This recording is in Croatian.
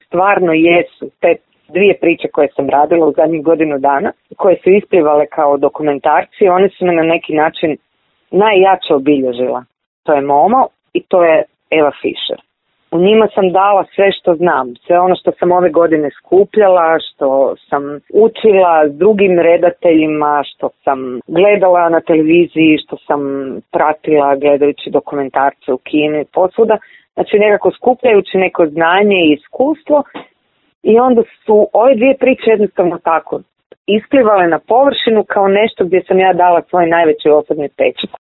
stvarno jesu te dvije priče koje sam radila u zadnjih godinu dana, koje su isplivale kao dokumentarci, one su me na neki način najjače obilježila. To je Momo i to je Eva Fischer. U njima sam dala sve što znam, sve ono što sam ove godine skupljala, što sam učila s drugim redateljima, što sam gledala na televiziji, što sam pratila gledajući dokumentarce u kinu i posvuda. Znači nekako skupljajući neko znanje i iskustvo i onda su ove dvije priče jednostavno tako isplivale na površinu kao nešto gdje sam ja dala svoj najveći osobni pečat.